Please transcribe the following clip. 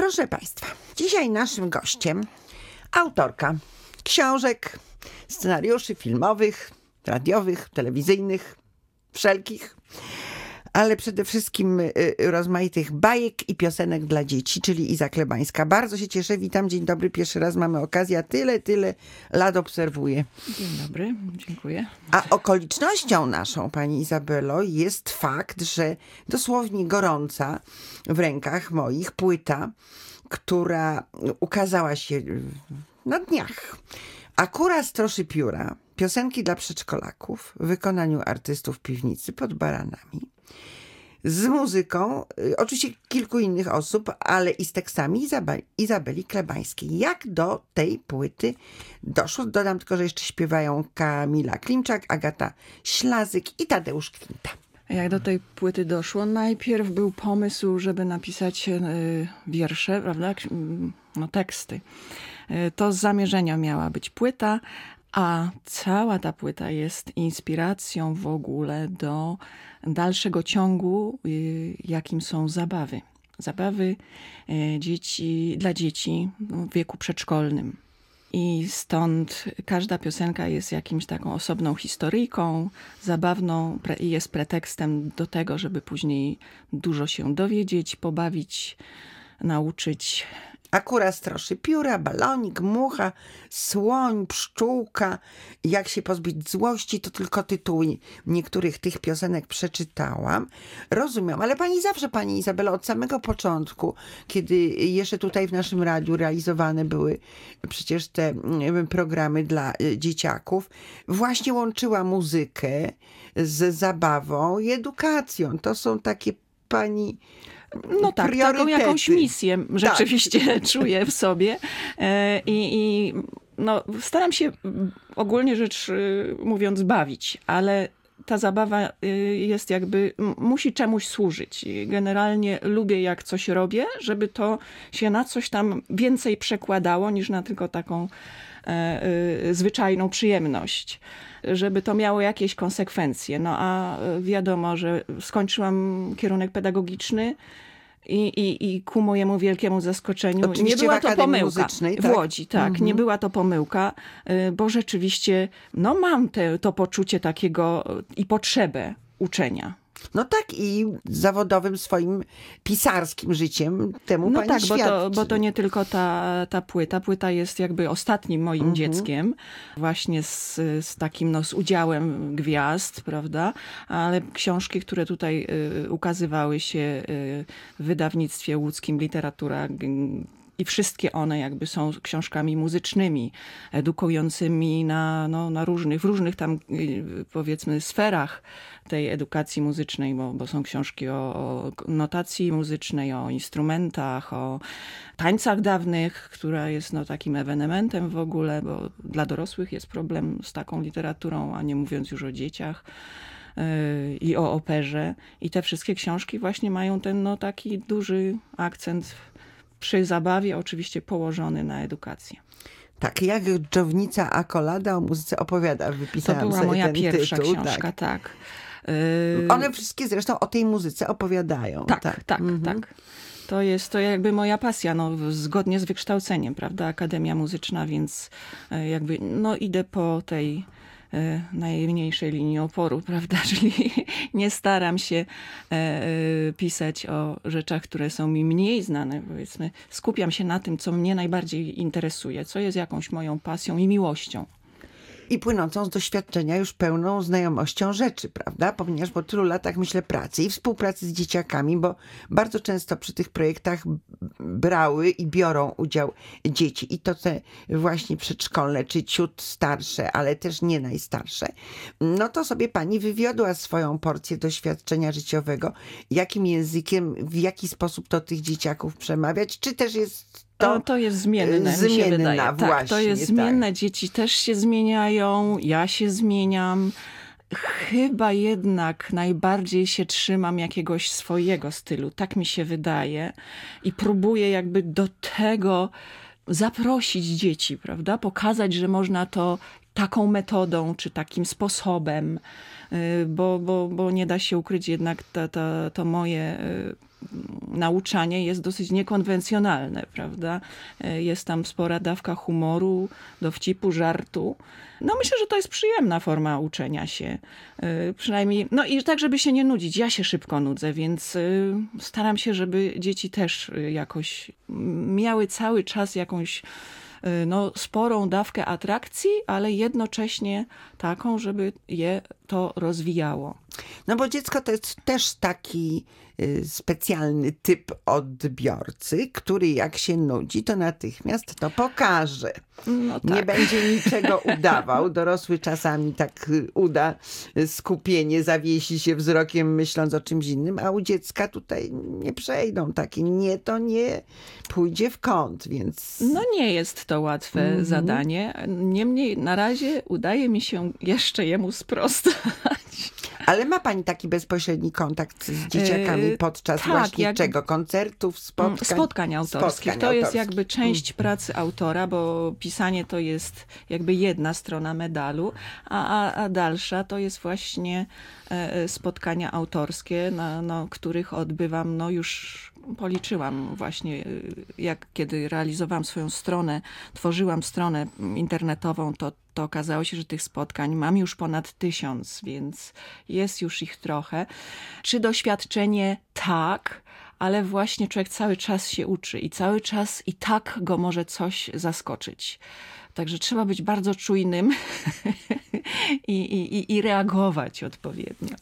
Proszę Państwa, dzisiaj naszym gościem autorka książek, scenariuszy filmowych, radiowych, telewizyjnych, wszelkich, ale przede wszystkim rozmaitych bajek i piosenek dla dzieci, czyli Iza Klebańska. Bardzo się cieszę, witam, dzień dobry, pierwszy raz mamy okazję, a tyle lat obserwuję. Dzień dobry, dziękuję. A okolicznością naszą, pani Izabelo, jest fakt, że dosłownie gorąca w rękach moich płyta, która ukazała się na dniach. Akura Stroszy Pióra, piosenki dla przedszkolaków w wykonaniu artystów Piwnicy pod Baranami. Z muzyką, oczywiście kilku innych osób, ale i z tekstami Izabeli Klebańskiej. Jak do tej płyty doszło? Dodam tylko, że jeszcze śpiewają Kamila Klimczak, Agata Ślazyk i Tadeusz Kwinta. Jak do tej płyty doszło? Najpierw był pomysł, żeby napisać wiersze, prawda? No, teksty. To z zamierzenia miała być płyta, a cała ta płyta jest inspiracją w ogóle do dalszego ciągu, jakim są zabawy. Zabawy dla dzieci w wieku przedszkolnym. I stąd każda piosenka jest jakimś taką osobną historyjką, zabawną i jest pretekstem do tego, żeby później dużo się dowiedzieć, pobawić, nauczyć. Akura Stroszy Pióra, Balonik, Mucha, Słoń, Pszczółka. Jak się pozbyć złości, to tylko tytuły niektórych tych piosenek przeczytałam. Rozumiem, ale pani Izabelo, od samego początku, kiedy jeszcze tutaj w naszym radiu realizowane były przecież te programy dla dzieciaków, właśnie łączyła muzykę z zabawą i edukacją. To są takie pani... No tak, taką jakąś misję rzeczywiście czuję w sobie i no, staram się ogólnie rzecz mówiąc bawić, ale ta zabawa jest musi czemuś służyć. Generalnie lubię, jak coś robię, żeby to się na coś tam więcej przekładało niż na tylko taką zwyczajną przyjemność. Żeby to miało jakieś konsekwencje. No a wiadomo, że skończyłam kierunek pedagogiczny i ku mojemu wielkiemu zaskoczeniu oczywiście nie była to pomyłka. Muzycznej, tak? W Łodzi, tak. Nie była to pomyłka, bo rzeczywiście mam to poczucie takiego i potrzebę uczenia. No tak, i zawodowym swoim pisarskim życiem temu pani tak, świadczy. bo to nie tylko ta płyta. Płyta jest jakby ostatnim moim dzieckiem, właśnie z takim z udziałem gwiazd, prawda? Ale książki, które tutaj ukazywały się w wydawnictwie łódzkim Literatura i wszystkie one są książkami muzycznymi, edukującymi w różnych tam powiedzmy sferach tej edukacji muzycznej, bo są książki o notacji muzycznej, o instrumentach, o tańcach dawnych, która jest takim ewenementem w ogóle, bo dla dorosłych jest problem z taką literaturą, a nie mówiąc już o dzieciach. I o operze. I te wszystkie książki właśnie mają ten taki duży akcent przy zabawie, oczywiście położony na edukację. Tak, jak dżownica Akolada o muzyce opowiada. Wypisałam to była sobie moja ten pierwsza tytuł, książka, tak. One wszystkie zresztą o tej muzyce opowiadają. Tak. To jest jakby moja pasja, zgodnie z wykształceniem, prawda? Akademia Muzyczna, więc idę po tej najmniejszej linii oporu, prawda? Czyli nie staram się pisać o rzeczach, które są mi mniej znane, powiedzmy. Skupiam się na tym, co mnie najbardziej interesuje, co jest jakąś moją pasją i miłością. I płynącą z doświadczenia już pełną znajomością rzeczy, prawda? Ponieważ po tylu latach, myślę, pracy i współpracy z dzieciakami, bo bardzo często przy tych projektach brały i biorą udział dzieci. I to te właśnie przedszkolne, czy ciut starsze, ale też nie najstarsze. No to sobie pani wywiodła swoją porcję doświadczenia życiowego. Jakim językiem, w jaki sposób to tych dzieciaków przemawiać? Czy też jest to jest zmienne, mi się wydaje. Właśnie, tak, to jest zmienne. Tak. Dzieci też się zmieniają, ja się zmieniam. Chyba jednak najbardziej się trzymam jakiegoś swojego stylu. Tak mi się wydaje. I próbuję do tego zaprosić dzieci, prawda? Pokazać, że można to taką metodą, czy takim sposobem, bo nie da się ukryć, jednak to moje nauczanie jest dosyć niekonwencjonalne, prawda? Jest tam spora dawka humoru, dowcipu, żartu. No myślę, że to jest przyjemna forma uczenia się. Przynajmniej, no i tak, żeby się nie nudzić. Ja się szybko nudzę, więc staram się, żeby dzieci też jakoś miały cały czas jakąś sporą dawkę atrakcji, ale jednocześnie taką, żeby je to rozwijało. No bo dziecko to jest też taki specjalny typ odbiorcy, który jak się nudzi, to natychmiast to pokaże. No tak. Nie będzie niczego udawał. Dorosły czasami tak uda skupienie, zawiesi się wzrokiem, myśląc o czymś innym, a u dziecka tutaj nie przejdą takie nie, to nie, pójdzie w kąt, więc... No nie jest to łatwe zadanie. Niemniej na razie udaje mi się jeszcze jemu sprostać. Ale ma pani taki bezpośredni kontakt z dzieciakami podczas właśnie czego? Koncertów, spotkań? Spotkań autorskich. To jest jakby część pracy autora, bo pisanie to jest jakby jedna strona medalu, a dalsza to jest właśnie spotkania autorskie, na których odbywam, no już policzyłam właśnie, kiedy realizowałam swoją stronę, tworzyłam stronę internetową, to okazało się, że tych spotkań mam już ponad 1000, więc jest już ich trochę. Czy doświadczenie? Tak, ale właśnie człowiek cały czas się uczy i cały czas i tak go może coś zaskoczyć. Także trzeba być bardzo czujnym i reagować odpowiednio.